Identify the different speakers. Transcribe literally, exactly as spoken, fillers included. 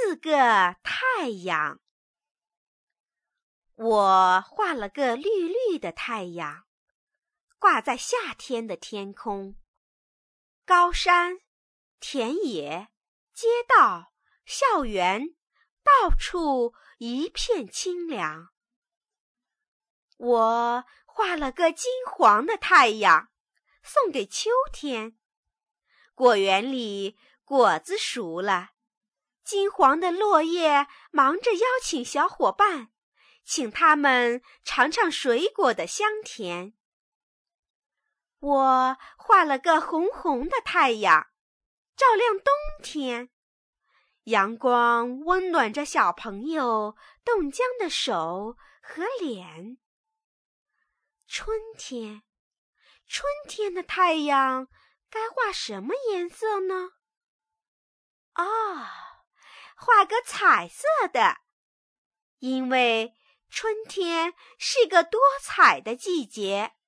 Speaker 1: 四个太阳。我画了个绿绿的太阳，挂在夏天的天空。高山、田野、街道、校园，到处一片清凉。我画了个金黄的太阳，送给秋天。果园里果子熟了，金黄的落叶忙着邀请小伙伴，请他们尝尝水果的香甜。我画了个红红的太阳，照亮冬天。阳光温暖着小朋友冻僵的手和脸。春天，春天的太阳该画什么颜色呢？哦，画个彩色的，因为春天是个多彩的季节。